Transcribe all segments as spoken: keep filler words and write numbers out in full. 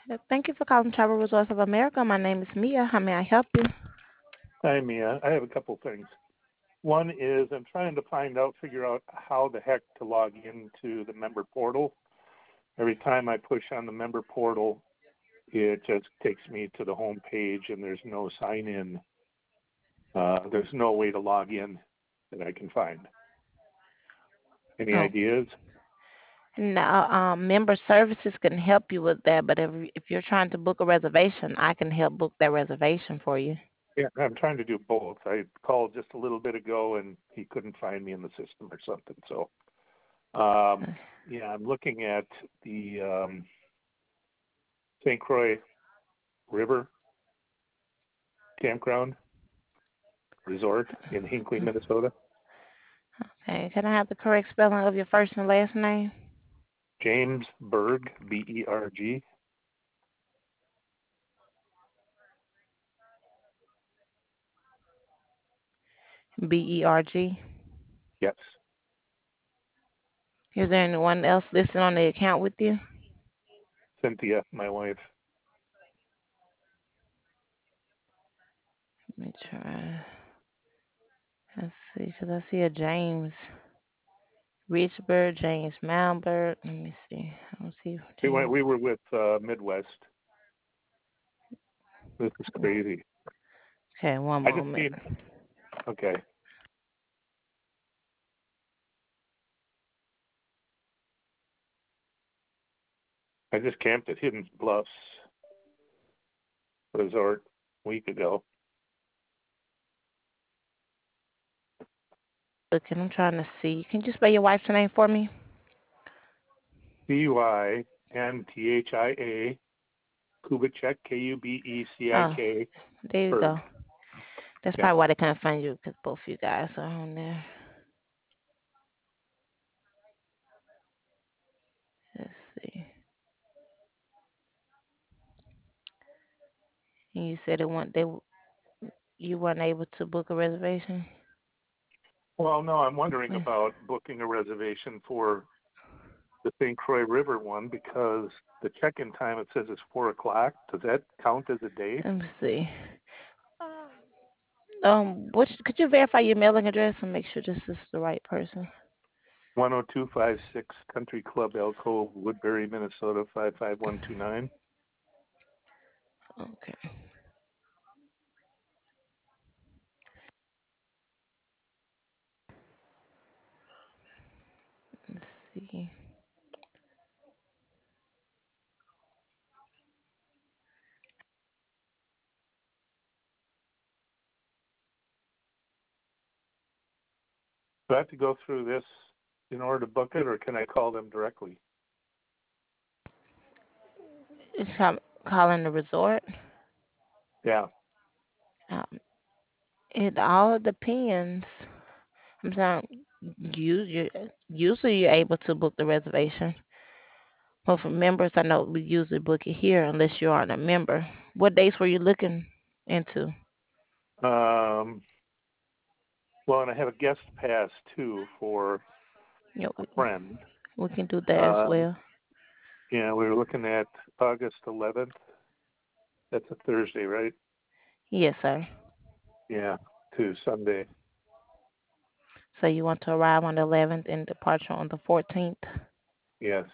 Uh, Thank you for calling Travel Resorts of America. My name is Mia. How may I help you? Hi, Mia. I have a couple things. One is I'm trying to find out, figure out how the heck to log into the member portal. Every time I push on the member portal, it just takes me to the home page and there's no sign in. Uh, there's no way to log in that I can find. Any Oh, ideas? now, um, member services can help you with that, but if if you're trying to book a reservation, I can help book that reservation for you. Yeah, I'm trying to do both. I called just a little bit ago and he couldn't find me in the system or something. So, um, yeah, I'm looking at the um, Saint Croix River Campground Resort in Hinckley, Minnesota. Okay, can I have the correct spelling of your first and last name? James Berg, B E R G. B E R G. Yes. Is there anyone else listed on the account with you? Cynthia, my wife. Let me try. Let's see, because I see a James Richburg, James Malbert. Let me see. I don't see We went. James. We were with uh, Midwest. This is crazy. Okay, one I just moment. need. Okay. I just camped at Hidden Bluffs Resort a week ago. Looking, I'm trying to see. Can you spell your wife's name for me? C Y N T H I A Kubicek, K U B E C I Oh, K there you go. Berg. That's Yeah. probably why they couldn't find you because both you guys are on there. Let's see. And you said it want they you weren't able to book a reservation. Well, no, I'm wondering Wait, about booking a reservation for the Saint Croix River one because the check-in time it says is four o'clock. Does that count as a day? let me see. Um, which could you verify your mailing address and make sure this is the right person? one oh two five six Country Club Elko, Woodbury, Minnesota five five one two nine. Okay, let's see. Do I have to go through this in order to book it, or can I call them directly? It's call, calling the resort. Yeah. Um, it all depends. I'm saying you you usually you're able to book the reservation. Well, for members, I know we usually book it here unless you aren't a member. What dates were you looking into? Um, well, and I have a guest pass too for You know, a we, friend. we can do that as Um, well. yeah, we were looking at August eleventh. That's a Thursday, right? Yes, sir. Yeah, to Sunday. So you want to arrive on the eleventh and departure on the fourteenth? Yes.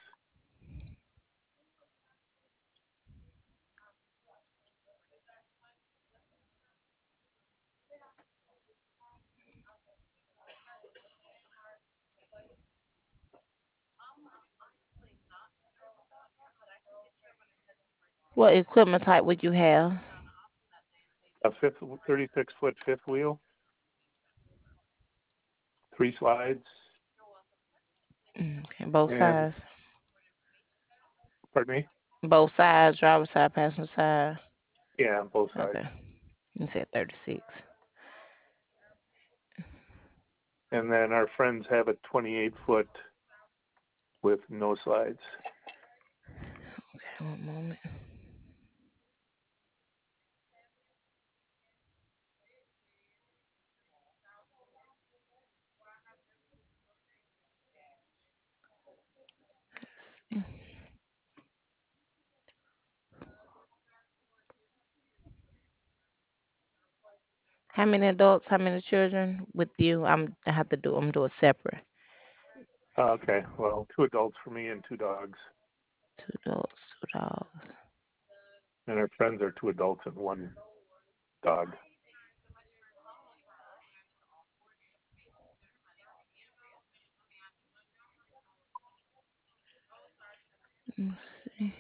What equipment type would you have? A fifth, thirty-six foot fifth wheel, three slides, Mm, okay, both and sides. pardon me. Both sides, driver side, passenger side. Yeah, both sides. Okay. You said thirty-six. And then our friends have a twenty-eight foot with no slides. Okay, one moment. How many adults? How many children with you? I'm I have to do. I'm doing separate. Uh, okay, well, two adults for me and two dogs, Two adults, two dogs. and our friends are two adults and one dog. Let's see.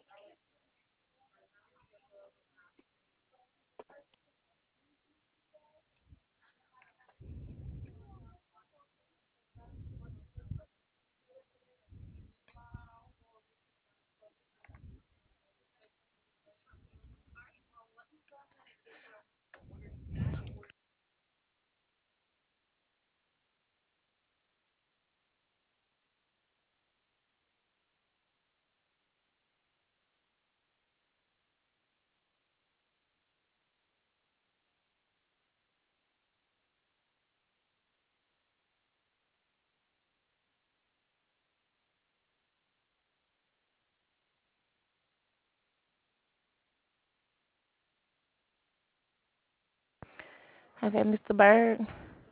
Okay, mister Bird.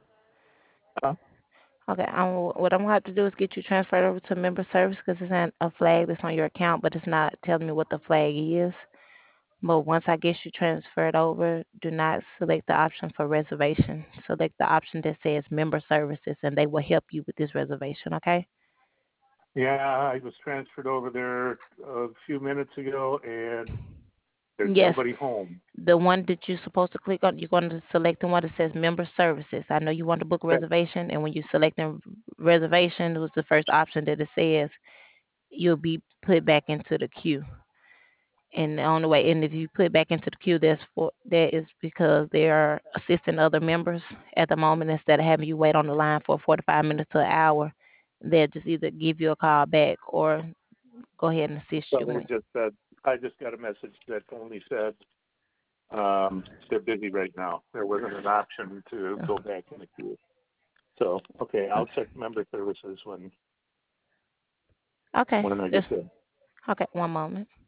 Uh, Okay, I'm, what I'm gonna have to do is get you transferred over to member service because it's not a flag that's on your account, but it's not telling me what the flag is. But once I get you transferred over, do not select the option for reservation. Select the option that says member services, and they will help you with this reservation. Okay? yeah, I was transferred over there a few minutes ago, and there's Yes, nobody home. the one that you're supposed to click on, you're going to select the one that says member services. I know you want to book a Okay, reservation, and when you select the reservation, it was the first option that it says you'll be put back into the queue. And on the way, and if you put back into the queue, that's for that is because they are assisting other members at the moment instead of having you wait on the line for forty-five minutes to an hour. They'll just either give you a call back or go ahead and assist so you. they When, just said, I just got a message that only said um, they're busy right now. There wasn't an option to go back in the queue. So, okay, I'll check member services when okay, when I just get there. okay. One moment.